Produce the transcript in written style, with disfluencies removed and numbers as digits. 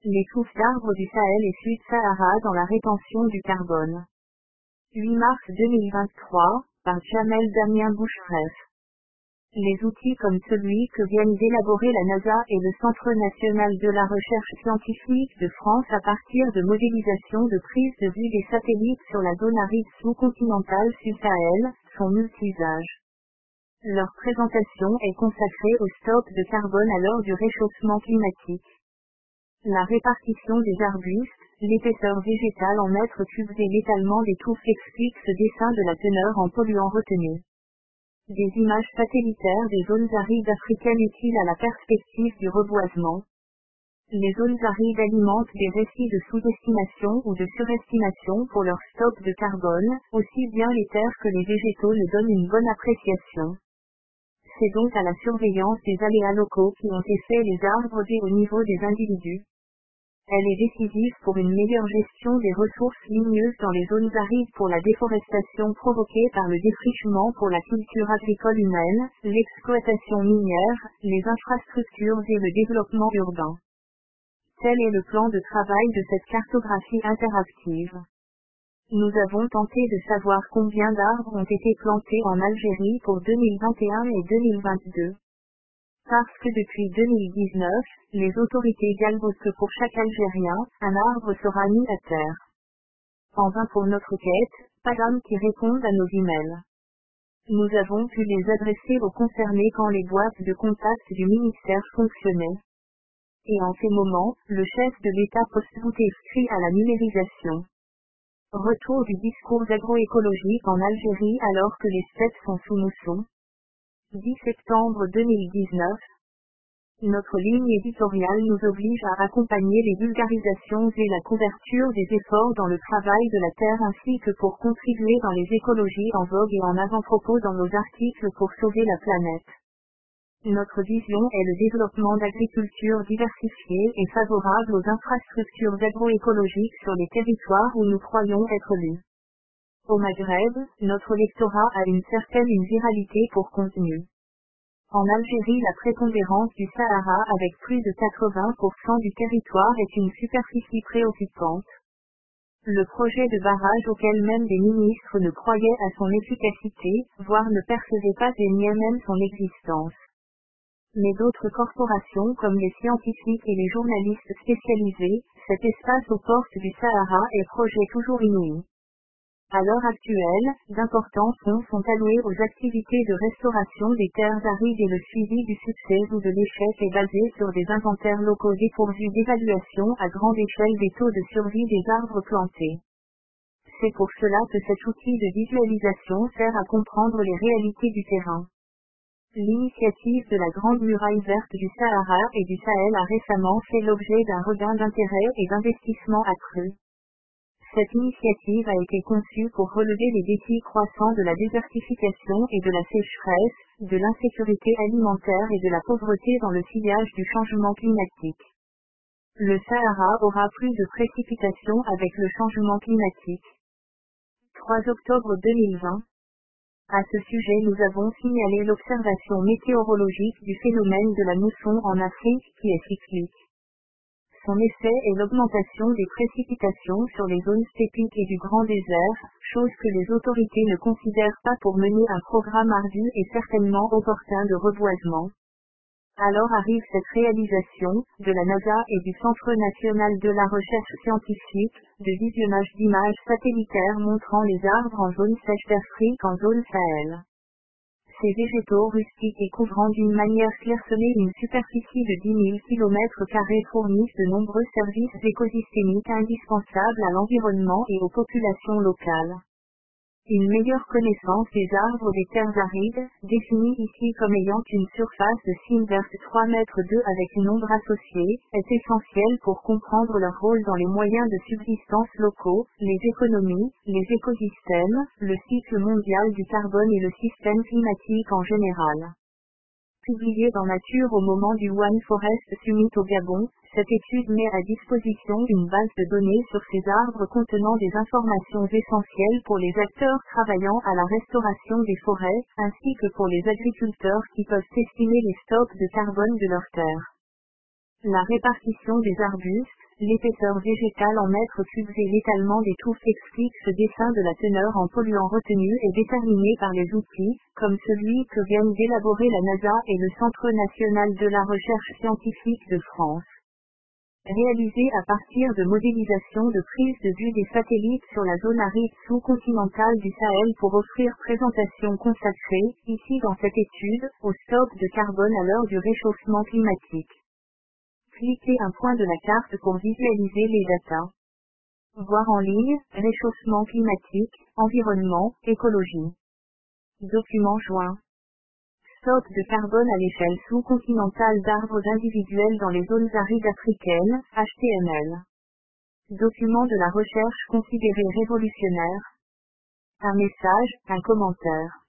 Les touffes d'arbres du Sahel et Sud-Sahara dans la rétention du carbone. 8 mars 2023, par Jamel Damien Boucheref. Les outils comme celui que viennent d'élaborer la NASA et le Centre national de la recherche scientifique de France à partir de modélisations de prise de vue des satellites sur la zone aride sous-continentale Sud-Sahel, sont multi-usages. Leur présentation est consacrée au stock de carbone à l'heure du réchauffement climatique. La répartition des arbustes, l'épaisseur végétale en mètres cubes et l'étalement des touffes expliquent ce dessin de la teneur en polluants retenus. Des images satellitaires des zones arides africaines utiles à la perspective du reboisement. Les zones arides alimentent des récits de sous-estimation ou de surestimation pour leur stock de carbone, aussi bien les terres que les végétaux ne donnent une bonne appréciation. C'est donc à la surveillance des aléas locaux qui ont fait les arbres et au niveau des individus. Elle est décisive pour une meilleure gestion des ressources ligneuses dans les zones arides pour la déforestation provoquée par le défrichement pour la culture agricole humaine, l'exploitation minière, les infrastructures et le développement urbain. Tel est le plan de travail de cette cartographie interactive. Nous avons tenté de savoir combien d'arbres ont été plantés en Algérie pour 2021 et 2022. Parce que depuis 2019, les autorités galvaudent que pour chaque Algérien, un arbre sera mis à terre. En vain pour notre quête, pas d'âme qui répondent à nos emails. Nous avons pu les adresser aux concernés quand les boîtes de contact du ministère fonctionnaient. Et en ces moments, le chef de l'État poste-voûté crie à la numérisation. Retour du discours agroécologique en Algérie alors que les steppes sont sous mousson. 10 septembre 2019. Notre ligne éditoriale nous oblige à accompagner les vulgarisations et la couverture des efforts dans le travail de la terre ainsi que pour contribuer dans les écologies en vogue et en avant-propos dans nos articles pour sauver la planète. Notre vision est le développement d'agriculture diversifiée et favorable aux infrastructures agroécologiques sur les territoires où nous croyons être lus. Au Maghreb, notre lectorat a une certaine viralité pour contenu. En Algérie, la prépondérance du Sahara avec plus de 80% du territoire est une superficie préoccupante. Le projet de barrage auquel même des ministres ne croyaient à son efficacité, voire ne percevaient pas et niaient même son existence. Mais d'autres corporations comme les scientifiques et les journalistes spécialisés, cet espace aux portes du Sahara est projet toujours inouï. À l'heure actuelle, d'importants fonds sont alloués aux activités de restauration des terres arides et le suivi du succès ou de l'échec est basé sur des inventaires locaux dépourvus d'évaluation à grande échelle des taux de survie des arbres plantés. C'est pour cela que cet outil de visualisation sert à comprendre les réalités du terrain. L'initiative de la Grande Muraille Verte du Sahara et du Sahel a récemment fait l'objet d'un regain d'intérêt et d'investissement accru. Cette initiative a été conçue pour relever les défis croissants de la désertification et de la sécheresse, de l'insécurité alimentaire et de la pauvreté dans le sillage du changement climatique. Le Sahara aura plus de précipitations avec le changement climatique. 3 octobre 2020. À ce sujet, nous avons signalé l'observation météorologique du phénomène de la mousson en Afrique qui est cyclique. Son effet est l'augmentation des précipitations sur les zones steppiques et du grand désert, chose que les autorités ne considèrent pas pour mener un programme ardu et certainement opportun de reboisement. Alors arrive cette réalisation, de la NASA et du Centre national de la recherche scientifique, de visionnage d'images satellitaires montrant les arbres en zone sèche d'Afrique en zone Sahel. Ces végétaux rustiques et couvrant d'une manière clairsemée une superficie de 10 000 km² fournissent de nombreux services écosystémiques indispensables à l'environnement et aux populations locales. Une meilleure connaissance des arbres des terres arides, définie ici comme ayant une surface de 6 vers 3 mètres avec une ombre associée, est essentielle pour comprendre leur rôle dans les moyens de subsistance locaux, les économies, les écosystèmes, le cycle mondial du carbone et le système climatique en général. Publiée dans Nature au moment du One Forest Summit au Gabon, cette étude met à disposition une base de données sur ces arbres contenant des informations essentielles pour les acteurs travaillant à la restauration des forêts, ainsi que pour les agriculteurs qui peuvent estimer les stocks de carbone de leurs terres. La répartition des arbustes, L'épaisseur végétale en mètres cubes et l'étalement des touffes explique ce dessin de la teneur en polluants retenu et déterminé par les outils, comme celui que viennent d'élaborer la NASA et le Centre national de la recherche scientifique de France. Réalisé à partir de modélisation de prise de vue des satellites sur la zone aride sous-continentale du Sahel pour offrir présentation consacrée, ici dans cette étude, au stock de carbone à l'heure du réchauffement climatique. Cliquez un point de la carte pour visualiser les datas. Voir en ligne, réchauffement climatique, environnement, écologie. Document joint. Stock de carbone à l'échelle sous-continentale d'arbres individuels dans les zones arides africaines, HTML. Document de la recherche considéré révolutionnaire. Un message, un commentaire.